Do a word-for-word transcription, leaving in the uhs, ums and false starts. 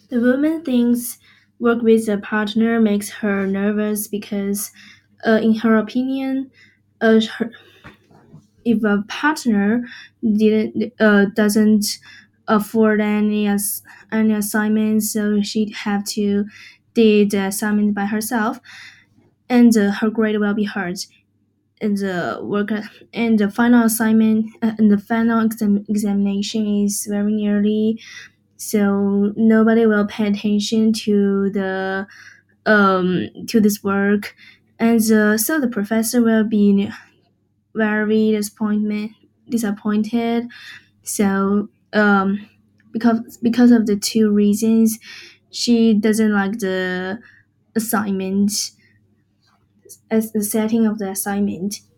The woman thinks work with a partner makes her nervous because, uh, in her opinion, uh, her, if a partner didn't uh, doesn't afford any as, any assignments, so she'd have to do the assignment by herself, and uh, her grade will be hurt. And the work and the final assignment uh, and the final exam, examination is very nearly, so nobody will pay attention to the um to this work, and uh, so the professor will be very disappointment disappointed. So um because because of the two reasons, she doesn't like the assignment as the setting of the assignment.